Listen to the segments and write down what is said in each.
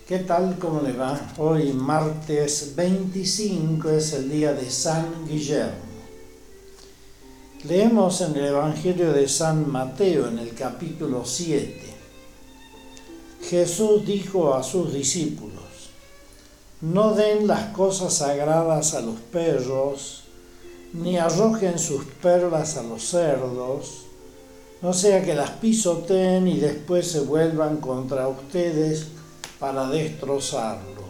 ¿Qué tal? ¿Cómo le va? Hoy, martes 25, es el día de San Guillermo. Leemos en el Evangelio de San Mateo, en el capítulo 7. Jesús dijo a sus discípulos: no den las cosas sagradas a los perros, ni arrojen sus perlas a los cerdos, no sea que las pisoteen y después se vuelvan contra ustedes para destrozarlo.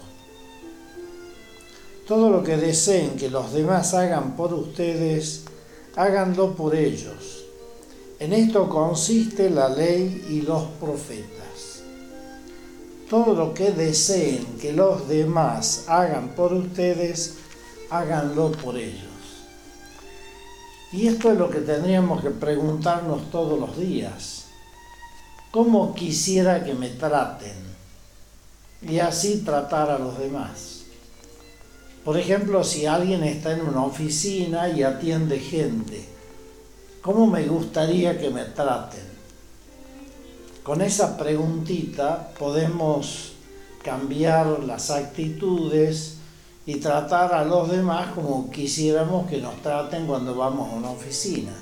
Todo lo que deseen que los demás hagan por ustedes, háganlo por ellos. En esto consiste la ley y los profetas. Todo lo que deseen que los demás hagan por ustedes, háganlo por ellos. Y esto es lo que tendríamos que preguntarnos todos los días. ¿Cómo quisiera que me traten? Y así tratar a los demás. Por ejemplo, si alguien está en una oficina y atiende gente, ¿cómo me gustaría que me traten? Con esa preguntita podemos cambiar las actitudes y tratar a los demás como quisiéramos que nos traten cuando vamos a una oficina.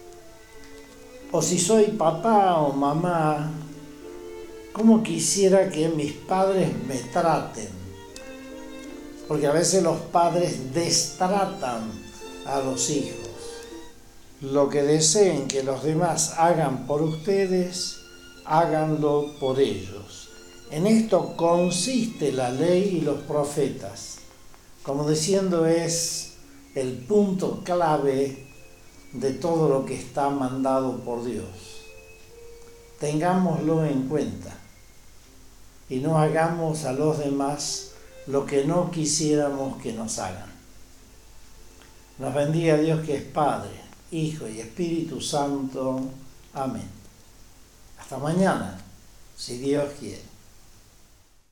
O si soy papá o mamá, ¿cómo quisiera que mis padres me traten? Porque a veces los padres destratan a los hijos. Lo que deseen que los demás hagan por ustedes, háganlo por ellos. En esto consiste la ley y los profetas. Como diciendo, es el punto clave de todo lo que está mandado por Dios. Tengámoslo en cuenta y no hagamos a los demás lo que no quisiéramos que nos hagan. Nos bendiga Dios, que es Padre, Hijo y Espíritu Santo. Amén. Hasta mañana, si Dios quiere.